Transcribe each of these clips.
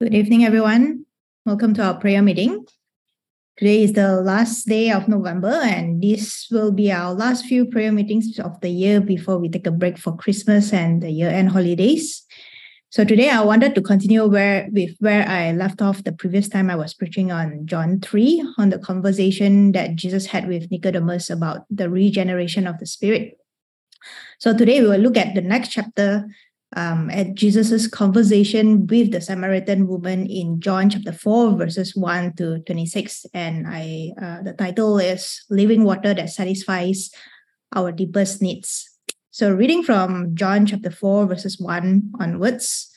Good evening, everyone. Welcome to our prayer meeting. Today is the last day of November, and this will be our last few prayer meetings of the year before we take a break for Christmas and the year-end holidays. So today I wanted to continue where I left off the previous time I was preaching on John 3, on the conversation that Jesus had with Nicodemus about the regeneration of the Spirit. So today we will look at the next chapter, at Jesus's conversation with the Samaritan woman in John chapter 4, verses 1 to 26. And the title is Living Water That Satisfies Our Deepest Needs. So reading from John chapter 4, verses 1 onwards.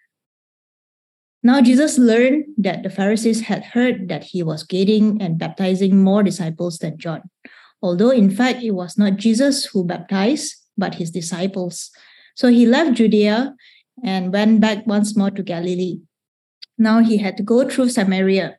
Now Jesus learned that the Pharisees had heard that he was getting and baptizing more disciples than John, although in fact it was not Jesus who baptized, but his disciples. So he left Judea and went back once more to Galilee. Now he had to go through Samaria.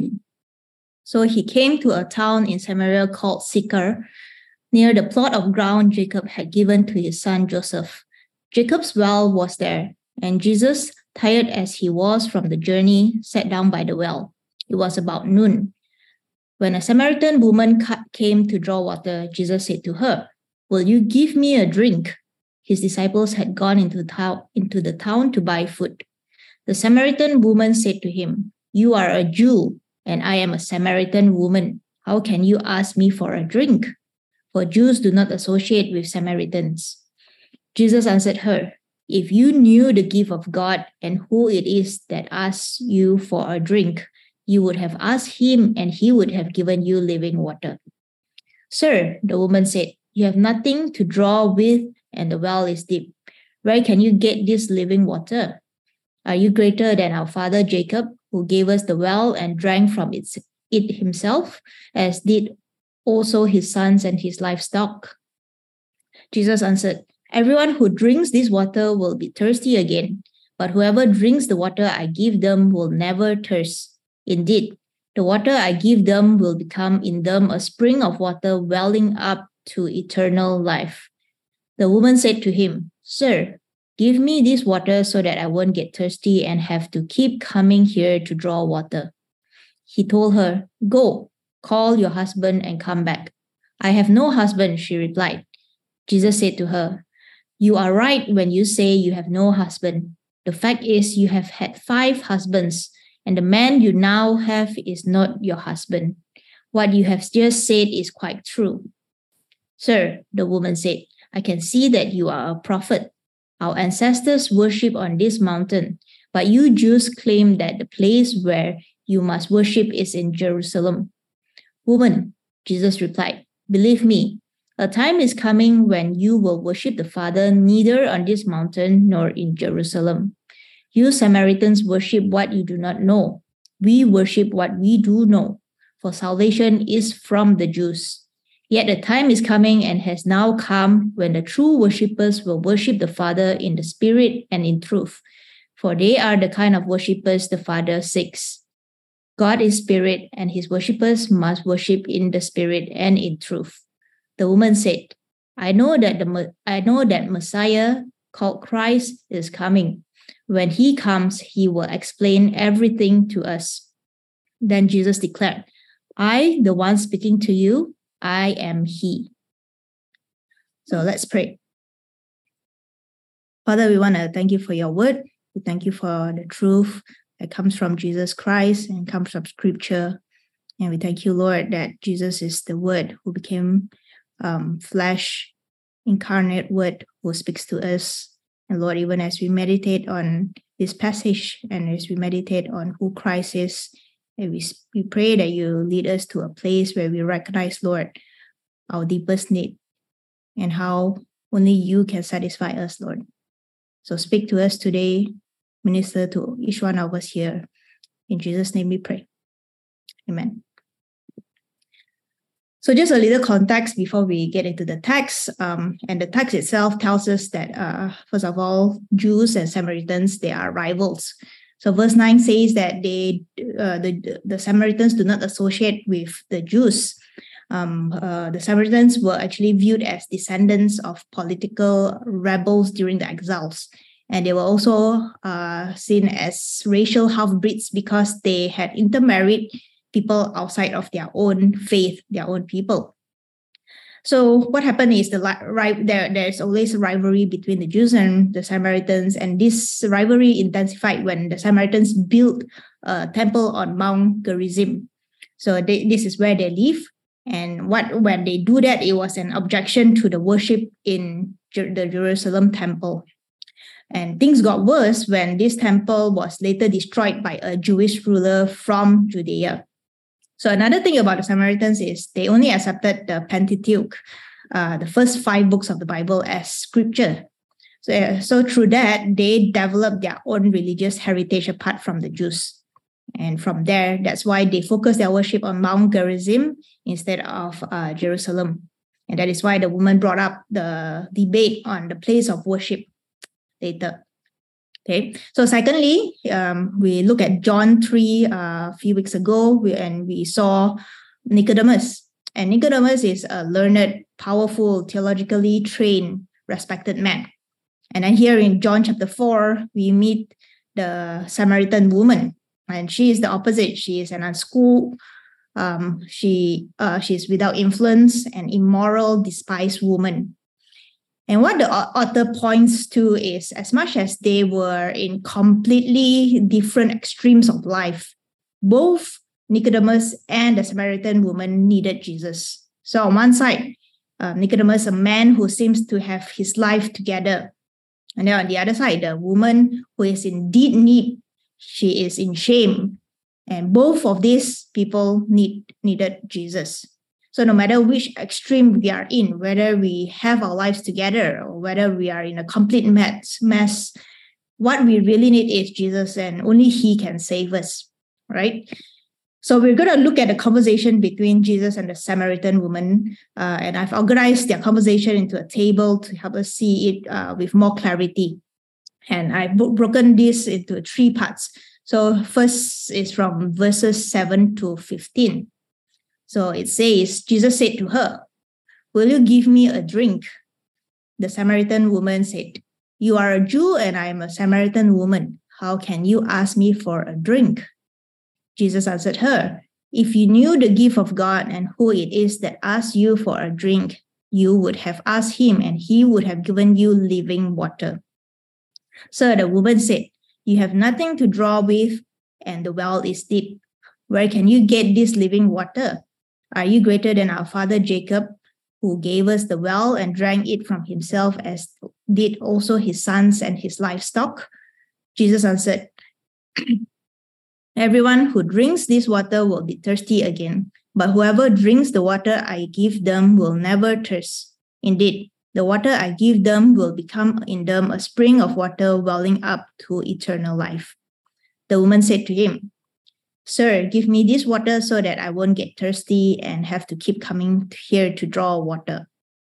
So he came to a town in Samaria called Sychar, near the plot of ground Jacob had given to his son Joseph. Jacob's well was there, and Jesus, tired as he was from the journey, sat down by the well. It was about noon. When a Samaritan woman came to draw water, Jesus said to her, "Will you give me a drink?" His disciples had gone into the town to buy food. The Samaritan woman said to him, "You are a Jew, and I am a Samaritan woman. How can you ask me for a drink?" For Jews do not associate with Samaritans. Jesus answered her, "If you knew the gift of God and who it is that asks you for a drink, you would have asked him, and he would have given you living water." "Sir," the woman said, "you have nothing to draw with, and the well is deep. Where can you get this living water? Are you greater than our father Jacob, who gave us the well and drank from it himself, as did also his sons and his livestock?" Jesus answered, "Everyone who drinks this water will be thirsty again, but whoever drinks the water I give them will never thirst. Indeed, the water I give them will become in them a spring of water welling up to eternal life." The woman said to him, "Sir, give me this water so that I won't get thirsty and have to keep coming here to draw water." He told her, "Go, call your husband and come back." "I have no husband," she replied. Jesus said to her, "You are right when you say you have no husband. The fact is you have had 5 husbands, and the man you now have is not your husband. What you have just said is quite true." "Sir," the woman said, "I can see that you are a prophet. Our ancestors worship on this mountain, but you Jews claim that the place where you must worship is in Jerusalem." "Woman," Jesus replied, "believe me, a time is coming when you will worship the Father neither on this mountain nor in Jerusalem. You Samaritans worship what you do not know. We worship what we do know, for salvation is from the Jews. Yet the time is coming and has now come when the true worshippers will worship the Father in the Spirit and in truth, for they are the kind of worshippers the Father seeks. God is Spirit, and his worshippers must worship in the Spirit and in truth." The woman said, I know that Messiah, called Christ, is coming. When he comes, he will explain everything to us." Then Jesus declared, "I, the one speaking to you, I am he." So let's pray. Father, we want to thank you for your word. We thank you for the truth that comes from Jesus Christ and comes from Scripture. And we thank you, Lord, that Jesus is the Word who became flesh, incarnate Word who speaks to us. And Lord, even as we meditate on this passage and as we meditate on who Christ is, and we pray that you lead us to a place where we recognize, Lord, our deepest need and how only you can satisfy us, Lord. So speak to us today, minister to each one of us here. In Jesus' name we pray. Amen. So just a little context before we get into the text. And the text itself tells us that, first of all, Jews and Samaritans, they are rivals. So verse 9 says that the Samaritans do not associate with the Jews. The Samaritans were actually viewed as descendants of political rebels during the exiles. And they were also seen as racial half-breeds because they had intermarried people outside of their own faith, their own people. So what happened is there's always a rivalry between the Jews and the Samaritans, and this rivalry intensified when the Samaritans built a temple on Mount Gerizim. So this is where they live. And when they do that, it was an objection to the worship in the Jerusalem temple. And things got worse when this temple was later destroyed by a Jewish ruler from Judea. So another thing about the Samaritans is they only accepted the Pentateuch, the first 5 books of the Bible, as scripture. So through that, they developed their own religious heritage apart from the Jews. And from there, that's why they focus their worship on Mount Gerizim instead of Jerusalem. And that is why the woman brought up the debate on the place of worship later. Okay, so secondly, we look at John 3 a few weeks ago, and we saw Nicodemus. And Nicodemus is a learned, powerful, theologically trained, respected man. And then here in John chapter 4, we meet the Samaritan woman. And she is the opposite. She is an unschooled, she's without influence, an immoral, despised woman. And what the author points to is, as much as they were in completely different extremes of life, both Nicodemus and the Samaritan woman needed Jesus. So on one side, Nicodemus, a man who seems to have his life together. And then on the other side, the woman who is in deep need, she is in shame. And both of these people needed Jesus. So no matter which extreme we are in, whether we have our lives together or whether we are in a complete mess, what we really need is Jesus, and only He can save us, right? So we're going to look at the conversation between Jesus and the Samaritan woman, and I've organized their conversation into a table to help us see it with more clarity. And I've broken this into 3 parts. So first is from verses 7 to 15. So it says, Jesus said to her, "Will you give me a drink?" The Samaritan woman said, "You are a Jew and I am a Samaritan woman. How can you ask me for a drink?" Jesus answered her, "If you knew the gift of God and who it is that asks you for a drink, you would have asked him and he would have given you living water." So the woman said, "You have nothing to draw with and the well is deep. Where can you get this living water? Are you greater than our father Jacob, who gave us the well and drank it from himself, as did also his sons and his livestock?" Jesus answered, "Everyone who drinks this water will be thirsty again, but whoever drinks the water I give them will never thirst. Indeed, the water I give them will become in them a spring of water welling up to eternal life." The woman said to him, "Sir, give me this water so that I won't get thirsty and have to keep coming here to draw water."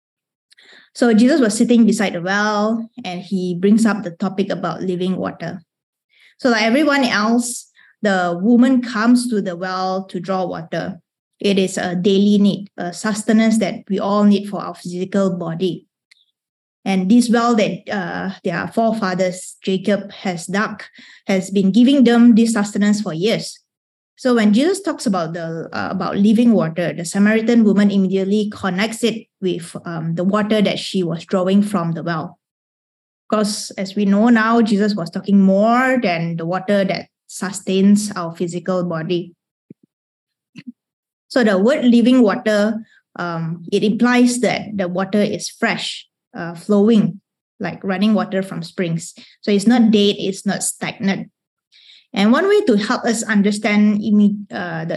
So Jesus was sitting beside the well, and he brings up the topic about living water. So like everyone else, the woman comes to the well to draw water. It is a daily need, a sustenance that we all need for our physical body. And this well that their forefathers, Jacob, has dug, has been giving them this sustenance for years. So when Jesus talks about living water, the Samaritan woman immediately connects it with the water that she was drawing from the well. Because as we know now, Jesus was talking more than the water that sustains our physical body. So the word living water, it implies that the water is fresh, flowing, like running water from springs. So it's not dead, it's not stagnant. And one way to help us understand the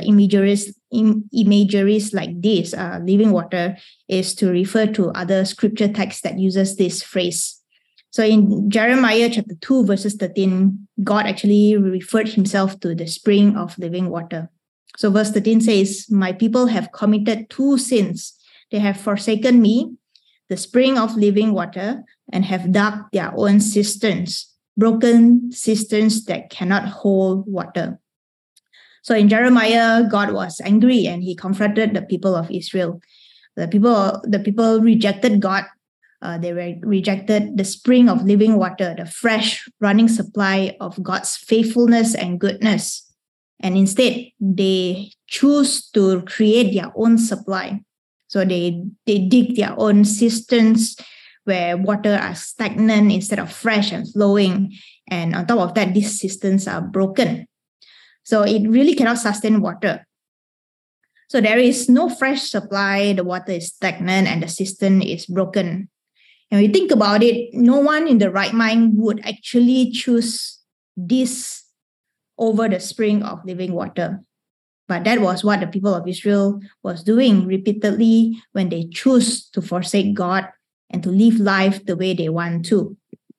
imageries like this, living water, is to refer to other scripture texts that uses this phrase. So in Jeremiah chapter 2, verses 13, God actually referred himself to the spring of living water. So verse 13 says, "My people have committed 2 sins. They have forsaken me, the spring of living water, and have dug their own cisterns, broken cisterns that cannot hold water." So in Jeremiah, God was angry and he confronted the people of Israel. The people rejected God They rejected the spring of living water, the fresh running supply of God's faithfulness and goodness. And instead, they choose to create their own supply. So they dig their own cisterns where water are stagnant instead of fresh and flowing. And on top of that, these cisterns are broken. So it really cannot sustain water. So there is no fresh supply, the water is stagnant, and the cistern is broken. And when you think about it, no one in the right mind would actually choose this over the spring of living water. But that was what the people of Israel was doing repeatedly when they choose to forsake God and to live life the way they want to.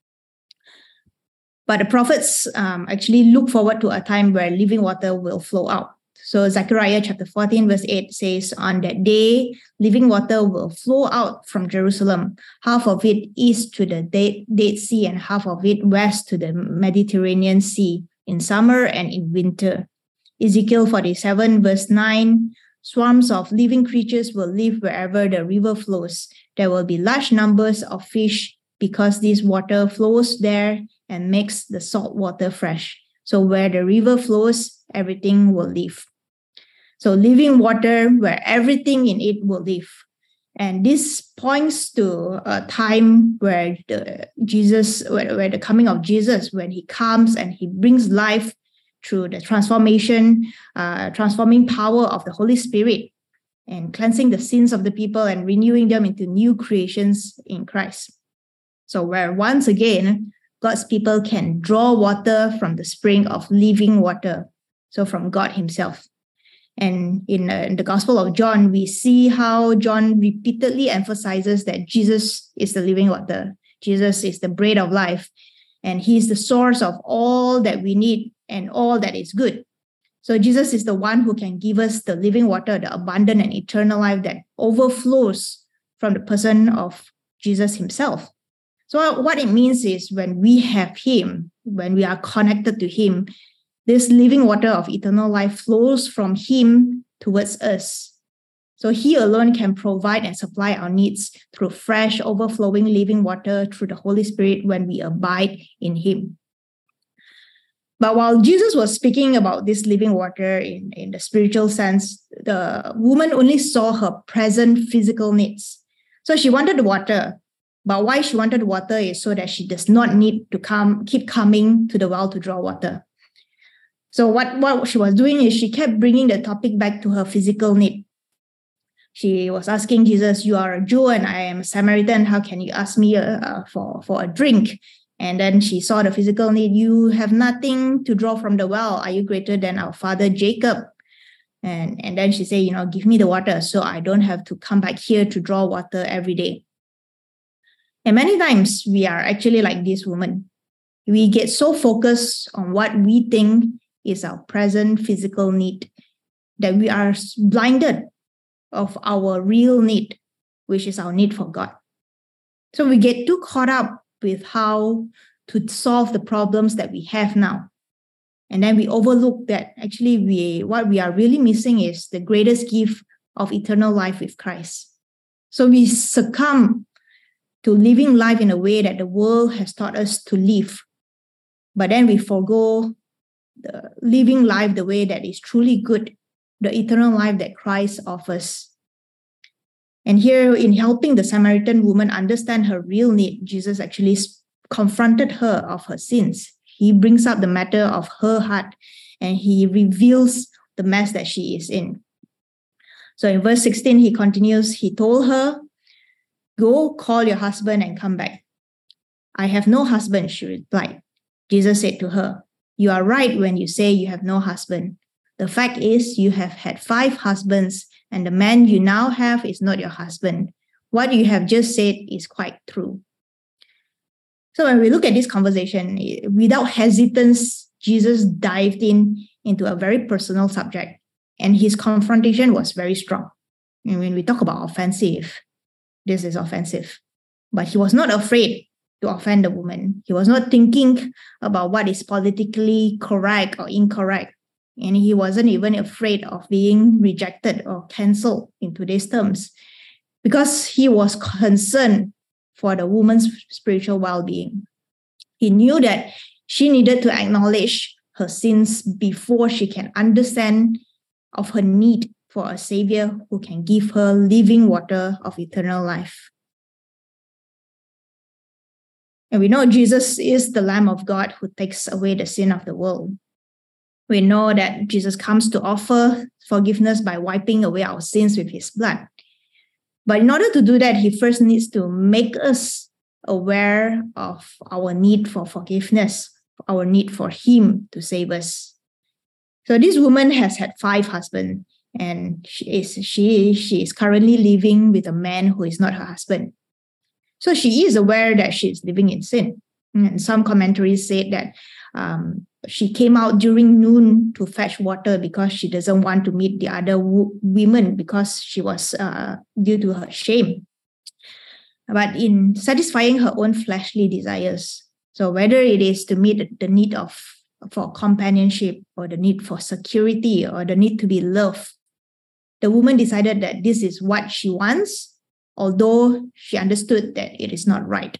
But the prophets actually look forward to a time where living water will flow out. So Zechariah chapter 14 verse 8 says, on that day, living water will flow out from Jerusalem, half of it east to the Dead Sea and half of it west to the Mediterranean Sea, in summer and in winter. Ezekiel 47 verse 9, swarms of living creatures will live wherever the river flows. There will be large numbers of fish because this water flows there and makes the salt water fresh. So where the river flows, everything will live. So living water where everything in it will live. And this points to a time where where the coming of Jesus, when he comes and he brings life through the transforming power of the Holy Spirit and cleansing the sins of the people and renewing them into new creations in Christ. So where once again, God's people can draw water from the spring of living water, so from God himself. And in the Gospel of John, we see how John repeatedly emphasizes that Jesus is the living water. Jesus is the bread of life, and he is the source of all that we need and all that is good. So Jesus is the one who can give us the living water, the abundant and eternal life that overflows from the person of Jesus himself. So what it means is when we have him, when we are connected to him, this living water of eternal life flows from him towards us. So he alone can provide and supply our needs through fresh, overflowing living water through the Holy Spirit when we abide in him. But while Jesus was speaking about this living water in the spiritual sense, the woman only saw her present physical needs. So she wanted the water, but why she wanted the water is so that she does not need to keep coming to the well to draw water. So what she was doing is she kept bringing the topic back to her physical need. She was asking Jesus, you are a Jew and I am a Samaritan. How can you ask me for a drink? And then she saw the physical need. You have nothing to draw from the well. Are you greater than our father Jacob? And then she said, give me the water so I don't have to come back here to draw water every day. And many times we are actually like this woman. We get so focused on what we think is our present physical need that we are blinded of our real need, which is our need for God. So we get too caught up with how to solve the problems that we have now. And then we overlook that actually what we are really missing is the greatest gift of eternal life with Christ. So we succumb to living life in a way that the world has taught us to live. But then we forego the living life the way that is truly good, the eternal life that Christ offers. And here, in helping the Samaritan woman understand her real need, Jesus actually confronted her of her sins. He brings up the matter of her heart and he reveals the mess that she is in. So in verse 16, he continues, he told her, go call your husband and come back. I have no husband, she replied. Jesus said to her, you are right when you say you have no husband. The fact is you have had 5 husbands and the man you now have is not your husband. What you have just said is quite true. So when we look at this conversation, without hesitance, Jesus dived into a very personal subject and his confrontation was very strong. And when we talk about offensive, this is offensive. But he was not afraid to offend the woman. He was not thinking about what is politically correct or incorrect. And he wasn't even afraid of being rejected or cancelled in today's terms because he was concerned for the woman's spiritual well-being. He knew that she needed to acknowledge her sins before she can understand of her need for a savior who can give her living water of eternal life. And we know Jesus is the Lamb of God who takes away the sin of the world. We know that Jesus comes to offer forgiveness by wiping away our sins with his blood. But in order to do that, he first needs to make us aware of our need for forgiveness, our need for him to save us. So this woman has had 5 husbands, and she is currently living with a man who is not her husband. So she is aware that she is living in sin. And some commentaries say that she came out during noon to fetch water because she doesn't want to meet the other women because she was due to her shame. But in satisfying her own fleshly desires, so whether it is to meet the need for companionship or the need for security or the need to be loved, the woman decided that this is what she wants, although she understood that it is not right.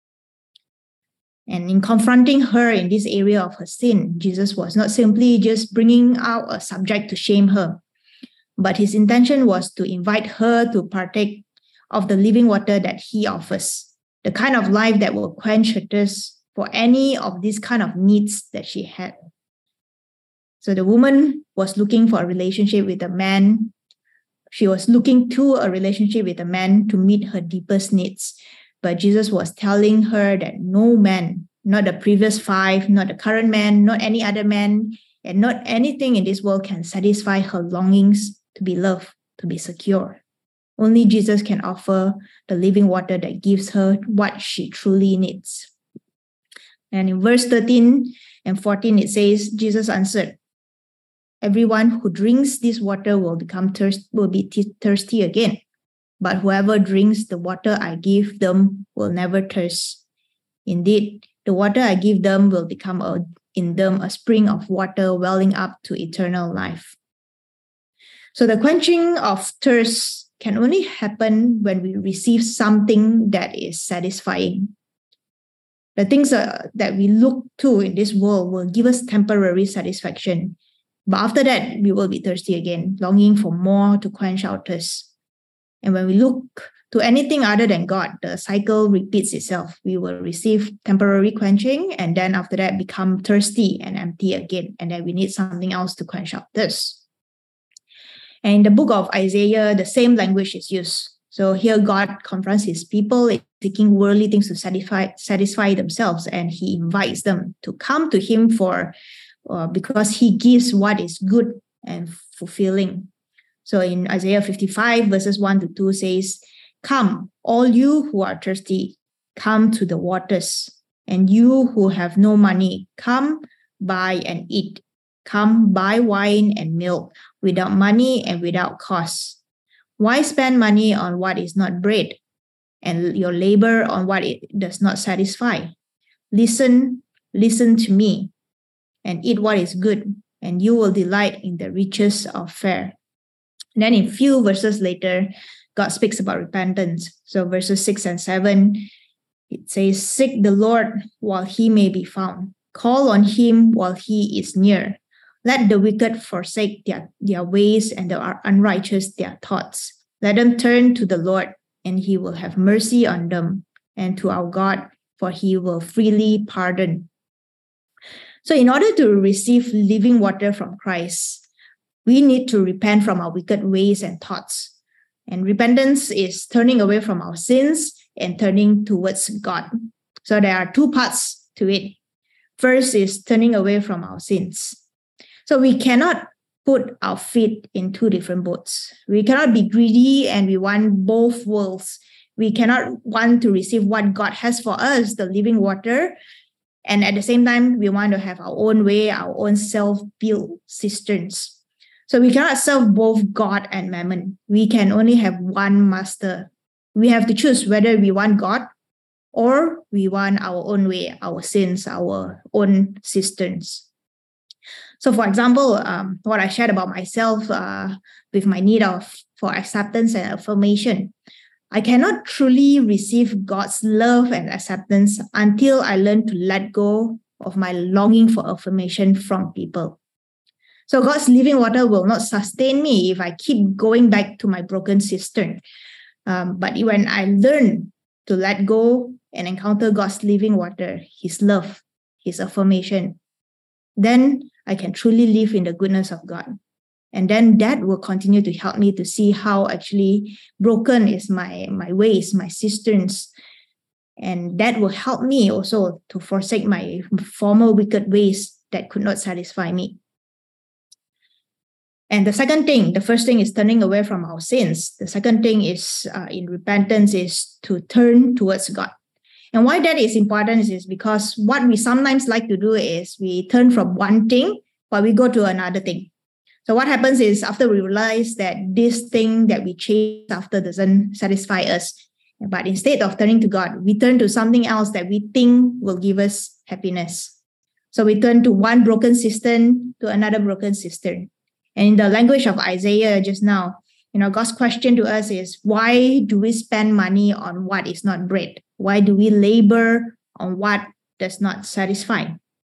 And in confronting her in this area of her sin, Jesus was not simply just bringing out a subject to shame her, but his intention was to invite her to partake of the living water that he offers, the kind of life that will quench her thirst for any of these kind of needs that she had. So the woman was looking for a relationship with a man. She was looking to a relationship with a man to meet her deepest needs. But Jesus was telling her that no man, not the previous 5, not the current man, not any other man, and not anything in this world can satisfy her longings to be loved, to be secure. Only Jesus can offer the living water that gives her what she truly needs. And in verse 13 and 14, it says, Jesus answered, "Everyone who drinks this water will be thirsty again. But whoever drinks the water I give them will never thirst. Indeed, the water I give them will become in them a spring of water welling up to eternal life." So the quenching of thirst can only happen when we receive something that is satisfying. The things that we look to in this world will give us temporary satisfaction. But after that, we will be thirsty again, longing for more to quench our thirst. And when we look to anything other than God, the cycle repeats itself. We will receive temporary quenching, and then after that become thirsty and empty again. And then we need something else to quench our thirst. And in the book of Isaiah, the same language is used. So here God confronts his people seeking worldly things to satisfy themselves, and he invites them to come to him because he gives what is good and fulfilling. So in Isaiah 55, verses 1 to 2 says, "Come, all you who are thirsty, come to the waters. And you who have no money, come, buy and eat. Come, buy wine and milk without money and without cost. Why spend money on what is not bread, and your labor on what it does not satisfy? Listen to me, and eat what is good, and you will delight in the riches of fare." And then in few verses later, God speaks about repentance. So verses 6 and 7, it says, "Seek the Lord while he may be found. Call on him while he is near. Let the wicked forsake their ways and the unrighteous their thoughts. Let them turn to the Lord, and he will have mercy on them, and to our God, for he will freely pardon." So in order to receive living water from Christ, we need to repent from our wicked ways and thoughts. And repentance is turning away from our sins and turning towards God. So there are 2 parts to it. First is turning away from our sins. So we cannot put our feet in 2 different boats. We cannot be greedy and we want both worlds. We cannot want to receive what God has for us, the living water, and at the same time, we want to have our own way, our own self-built cisterns. So we cannot serve both God and mammon. We can only have one master. We have to choose whether we want God or we want our own way, our sins, our own cisterns. So for example, what I shared about myself with my need for acceptance and affirmation. I cannot truly receive God's love and acceptance until I learn to let go of my longing for affirmation from people. So God's living water will not sustain me if I keep going back to my broken cistern. But when I learn to let go and encounter God's living water, His love, His affirmation, then I can truly live in the goodness of God. And then that will continue to help me to see how actually broken is my ways, my cisterns. And that will help me also to forsake my former wicked ways that could not satisfy me. And the first thing is turning away from our sins. The second thing is in repentance is to turn towards God. And why that is important is because what we sometimes like to do is we turn from one thing, but we go to another thing. So what happens is after we realize that this thing that we chase after doesn't satisfy us, but instead of turning to God, we turn to something else that we think will give us happiness. So we turn to one broken cistern to another broken cistern. And in the language of Isaiah just now, God's question to us is, why do we spend money on what is not bread? Why do we labor on what does not satisfy?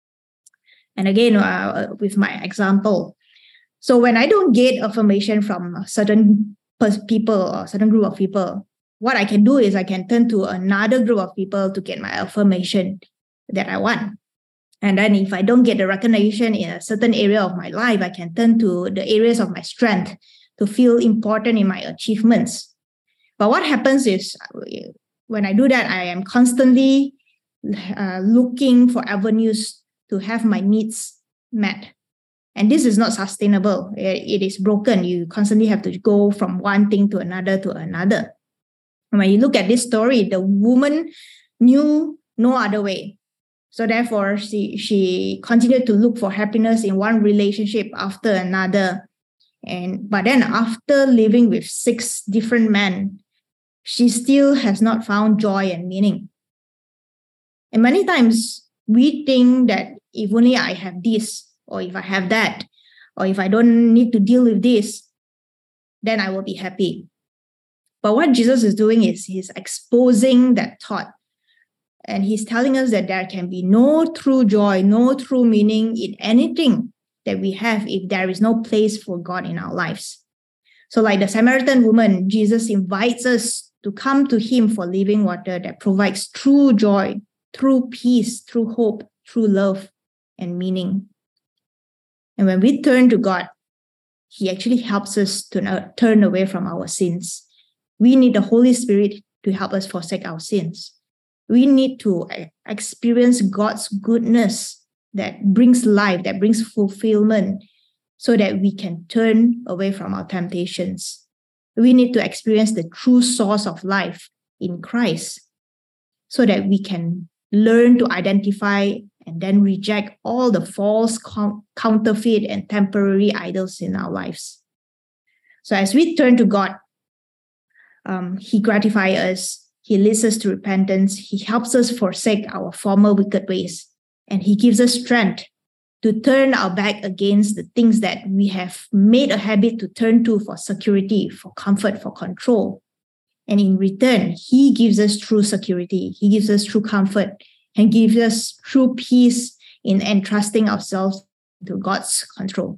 And again, with my example, so when I don't get affirmation from certain people or certain group of people, what I can do is I can turn to another group of people to get my affirmation that I want. And then if I don't get the recognition in a certain area of my life, I can turn to the areas of my strength to feel important in my achievements. But what happens is when I do that, I am constantly looking for avenues to have my needs met. And this is not sustainable. It is broken. You constantly have to go from one thing to another to another. And when you look at this story, the woman knew no other way. So therefore, she continued to look for happiness in one relationship after another. But then after living with 6 different men, she still has not found joy and meaning. And many times we think that if only I have this, or if I have that, or if I don't need to deal with this, then I will be happy. But what Jesus is doing is he's exposing that thought. And he's telling us that there can be no true joy, no true meaning in anything that we have if there is no place for God in our lives. So like the Samaritan woman, Jesus invites us to come to him for living water that provides true joy, true peace, true hope, true love, and meaning. And when we turn to God, he actually helps us to turn away from our sins. We need the Holy Spirit to help us forsake our sins. We need to experience God's goodness that brings life, that brings fulfillment, so that we can turn away from our temptations. We need to experience the true source of life in Christ, so that we can learn to identify and then reject all the false, counterfeit, and temporary idols in our lives. So as we turn to God, he gratifies us. He leads us to repentance. He helps us forsake our former wicked ways. And he gives us strength to turn our back against the things that we have made a habit to turn to for security, for comfort, for control. And in return, he gives us true security. He gives us true comfort and gives us true peace in entrusting ourselves to God's control.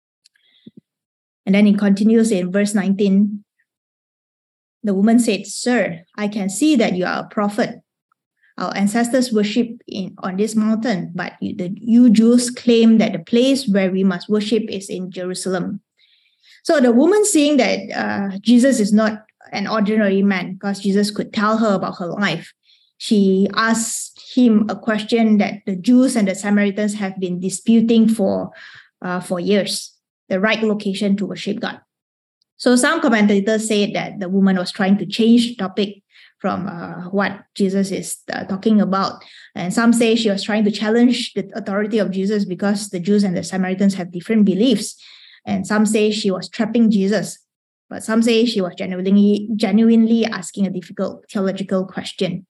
And then it continues in verse 19. The woman said, "Sir, I can see that you are a prophet. Our ancestors worship on this mountain, but you Jews claim that the place where we must worship is in Jerusalem." So the woman, seeing that Jesus is not an ordinary man, because Jesus could tell her about her life, she asked him a question that the Jews and the Samaritans have been disputing for years: the right location to worship God. So some commentators say that the woman was trying to change the topic from what Jesus is talking about. And some say she was trying to challenge the authority of Jesus because the Jews and the Samaritans have different beliefs. And some say she was trapping Jesus. But some say she was genuinely asking a difficult theological question.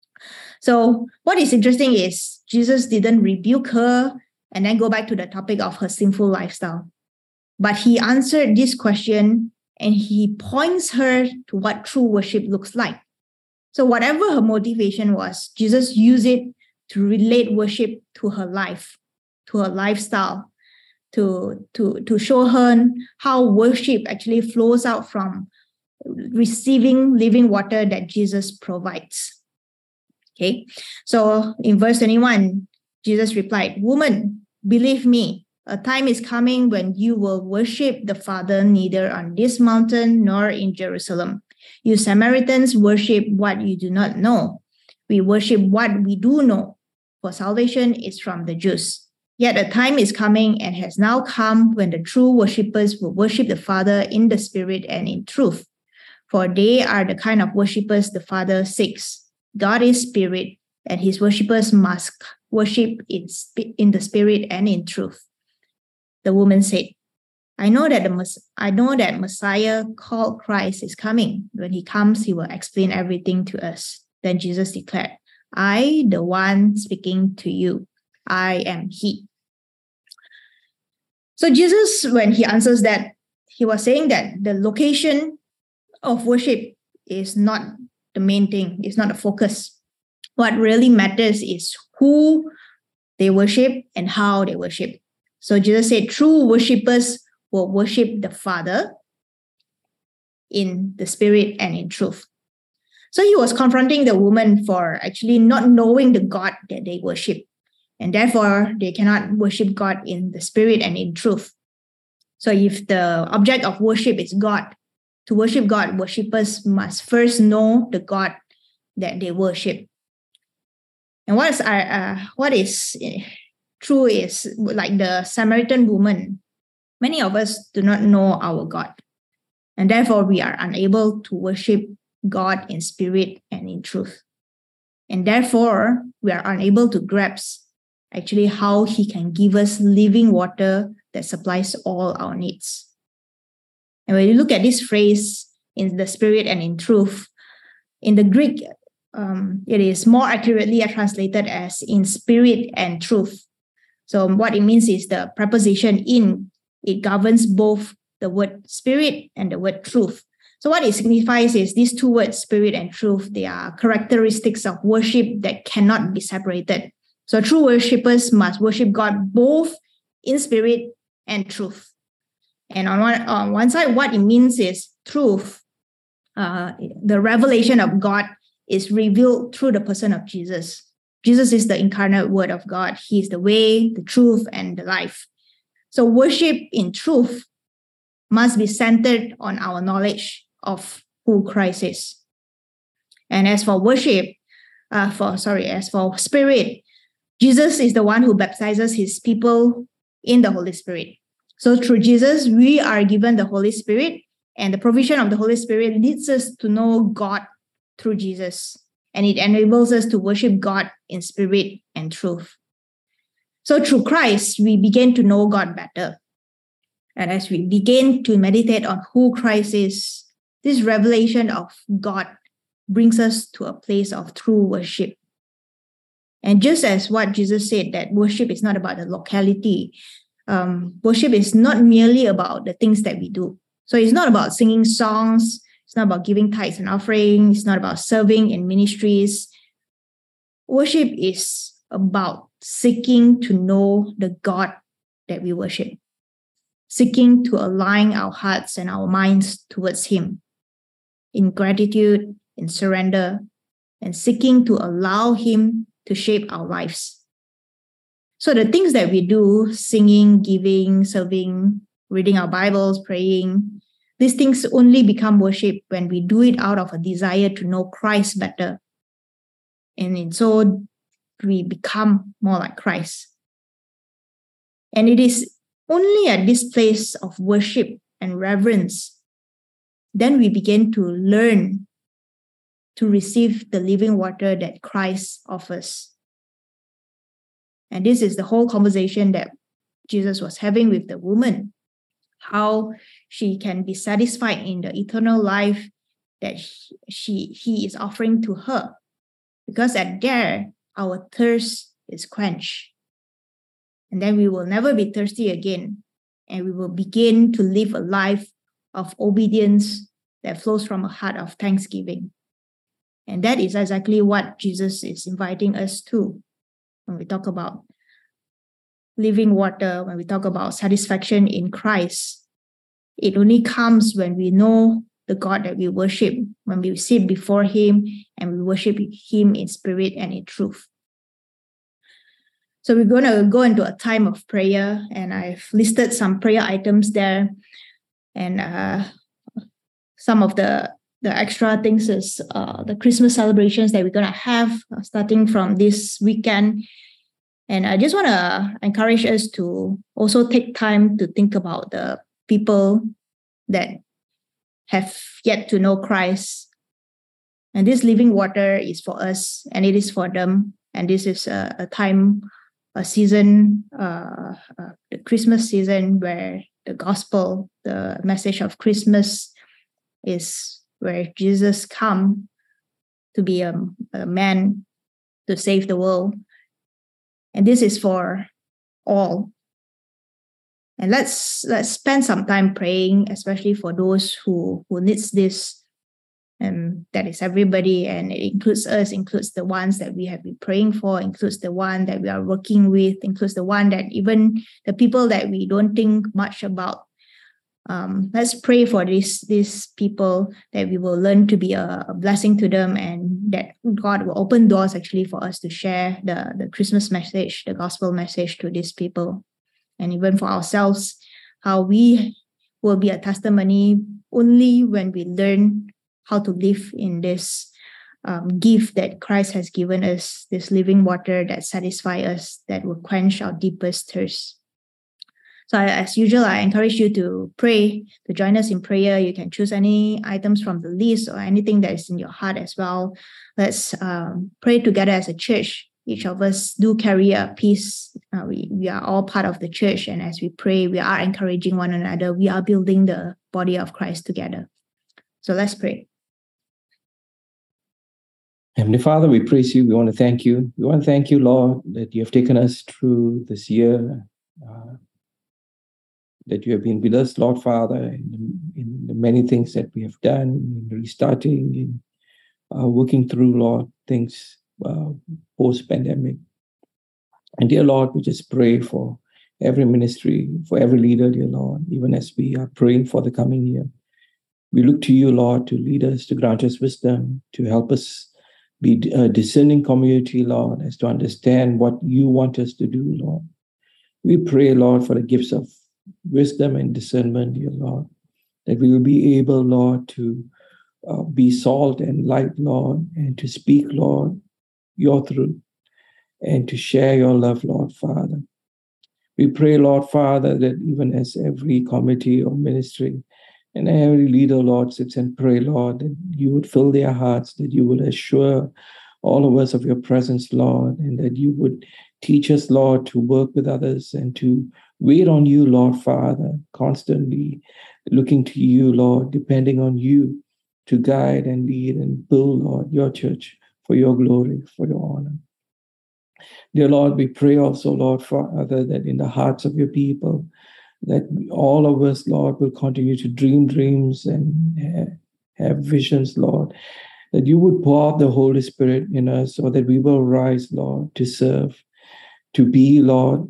So what is interesting is Jesus didn't rebuke her and then go back to the topic of her sinful lifestyle. But he answered this question and he points her to what true worship looks like. So whatever her motivation was, Jesus used it to relate worship to her life, to her lifestyle, to show her how worship actually flows out from receiving living water that Jesus provides. Okay, so in verse 21, Jesus replied, "Woman, believe me, a time is coming when you will worship the Father neither on this mountain nor in Jerusalem. You Samaritans worship what you do not know. We worship what we do know, for salvation is from the Jews. Yet a time is coming and has now come when the true worshippers will worship the Father in the Spirit and in truth. For they are the kind of worshippers the Father seeks. God is Spirit, and his worshippers must worship in the Spirit and in truth." The woman said, I know that Messiah called Christ is coming. When he comes, he will explain everything to us. Then Jesus declared, "I, the one speaking to you, I am he." So Jesus, when he answers that, he was saying that the location of worship is not the main thing, it's not the focus. What really matters is who they worship and how they worship. So Jesus said, true worshippers will worship the Father in the Spirit and in truth. So he was confronting the woman for actually not knowing the God that they worship. And therefore, they cannot worship God in the Spirit and in truth. So if the object of worship is God, to worship God, worshippers must first know the God that they worship. And what is true is like the Samaritan woman. Many of us do not know our God. And therefore, we are unable to worship God in spirit and in truth. And therefore, we are unable to grasp actually how he can give us living water that supplies all our needs. And when you look at this phrase, in the spirit and in truth, in the Greek, it is more accurately translated as in spirit and truth. So what it means is the preposition in, it governs both the word spirit and the word truth. So what it signifies is these two words, spirit and truth, they are characteristics of worship that cannot be separated. So true worshippers must worship God both in spirit and truth. And on one side, what it means is truth. The revelation of God is revealed through the person of Jesus. Jesus is the incarnate word of God. He is the way, the truth, and the life. So worship in truth must be centered on our knowledge of who Christ is. And as for spirit, Jesus is the one who baptizes his people in the Holy Spirit. So through Jesus, we are given the Holy Spirit, and the provision of the Holy Spirit leads us to know God through Jesus. And it enables us to worship God in spirit and truth. So through Christ, we begin to know God better. And as we begin to meditate on who Christ is, this revelation of God brings us to a place of true worship. And just as what Jesus said, that worship is not about the locality, worship is not merely about the things that we do. So it's not about singing songs, it's not about giving tithes and offerings, it's not about serving in ministries. Worship is about seeking to know the God that we worship, seeking to align our hearts and our minds towards him in gratitude, in surrender, and seeking to allow him to shape our lives. So the things that we do, singing, giving, serving, reading our Bibles, praying, these things only become worship when we do it out of a desire to know Christ better. And so we become more like Christ. And it is only at this place of worship and reverence, then we begin to learn to receive the living water that Christ offers. And this is the whole conversation that Jesus was having with the woman, how she can be satisfied in the eternal life that he is offering to her. Because at there, our thirst is quenched. And then we will never be thirsty again. And we will begin to live a life of obedience that flows from a heart of thanksgiving. And that is exactly what Jesus is inviting us to when we talk about living water, when we talk about satisfaction in Christ. It only comes when we know the God that we worship, when we sit before Him and we worship Him in spirit and in truth. So we're going to go into a time of prayer, and I've listed some prayer items there. And some of the extra things is the Christmas celebrations that we're going to have starting from this weekend. And I just want to encourage us to also take time to think about the people that have yet to know Christ. And this living water is for us, and it is for them. And this is a time, a season, the Christmas season, where the gospel, the message of Christmas, is where Jesus come to be a man to save the world. And this is for all. And let's spend some time praying, especially for those who needs this. And that is everybody, and it includes us, includes the ones that we have been praying for, includes the one that we are working with, includes the one that even the people that we don't think much about. Let's pray for these people, that we will learn to be a blessing to them, and that God will open doors actually for us to share the Christmas message, the gospel message to these people. And even for ourselves, how we will be a testimony only when we learn how to live in this gift that Christ has given us, this living water that satisfies us, that will quench our deepest thirst. So as usual, I encourage you to pray, to join us in prayer. You can choose any items from the list or anything that is in your heart as well. Let's pray together as a church. Each of us do carry a piece. We are all part of the church. And as we pray, we are encouraging one another. We are building the body of Christ together. So let's pray. Heavenly Father, we praise you. We want to thank you. We want to thank you, Lord, that you have taken us through this year, that you have been with us, Lord Father, in the many things that we have done, in restarting, in working through, Lord, things post-pandemic. And dear Lord, we just pray for every ministry, for every leader, dear Lord, even as we are praying for the coming year. We look to you, Lord, to lead us, to grant us wisdom, to help us be a discerning community, Lord, as to understand what you want us to do, Lord. We pray, Lord, for the gifts of wisdom and discernment, dear Lord, that we will be able, Lord, to be salt and light, Lord, and to speak, Lord, your truth, and to share your love, Lord Father. We pray, Lord Father, that even as every committee or ministry and every leader, Lord, sits and pray, Lord, that you would fill their hearts, that you would assure all of us of your presence, Lord, and that you would teach us, Lord, to work with others and to wait on you, Lord Father, constantly looking to you, Lord, depending on you to guide and lead and build, Lord, your church for your glory, for your honor. Dear Lord, we pray also, Lord, Father, that in the hearts of your people, that all of us, Lord, will continue to dream dreams and have visions, Lord, that you would pour out the Holy Spirit in us so that we will rise, Lord, to serve, to be, Lord,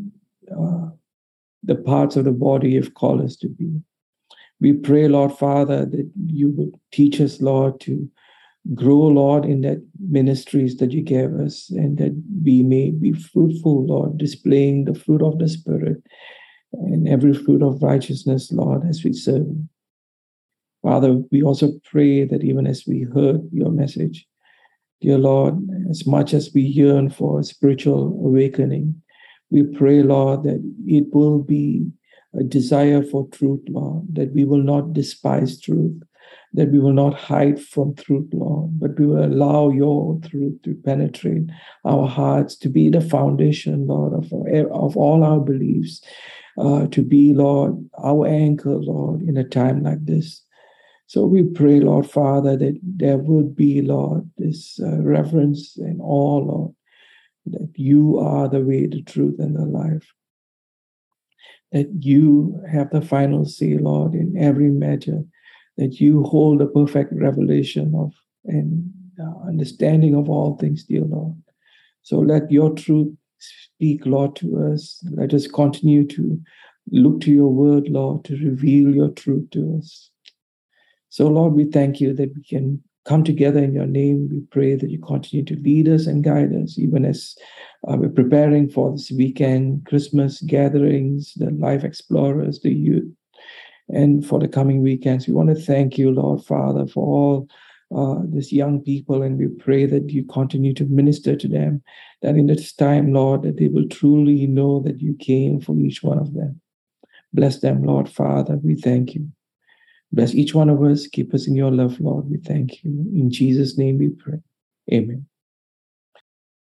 the parts of the body you've called us to be. We pray, Lord Father, that you would teach us, Lord, to grow, Lord, in that ministries that you gave us, and that we may be fruitful, Lord, displaying the fruit of the Spirit and every fruit of righteousness, Lord, as we serve. Father, we also pray that even as we heard your message, dear Lord, as much as we yearn for a spiritual awakening, we pray, Lord, that it will be a desire for truth, Lord, that we will not despise truth, that we will not hide from truth, Lord, but we will allow your truth to penetrate our hearts, to be the foundation, Lord, of all our beliefs, to be, Lord, our anchor, Lord, in a time like this. So we pray, Lord Father, that there would be, Lord, this reverence and awe, Lord, that you are the way, the truth, and the life. That you have the final say, Lord, in every matter that you hold a perfect revelation of and understanding of all things, dear Lord. So let your truth speak, Lord, to us. Let us continue to look to your word, Lord, to reveal your truth to us. So, Lord, we thank you that we can come together in your name. We pray that you continue to lead us and guide us, even as we're preparing for this weekend, Christmas gatherings, the Life Explorers, the youth, and for the coming weekends. We want to thank you, Lord Father, for all these young people, and we pray that you continue to minister to them, that in this time, Lord, that they will truly know that you came for each one of them. Bless them, Lord Father. We thank you. Bless each one of us. Keep us in your love, Lord. We thank you. In Jesus' name we pray. Amen.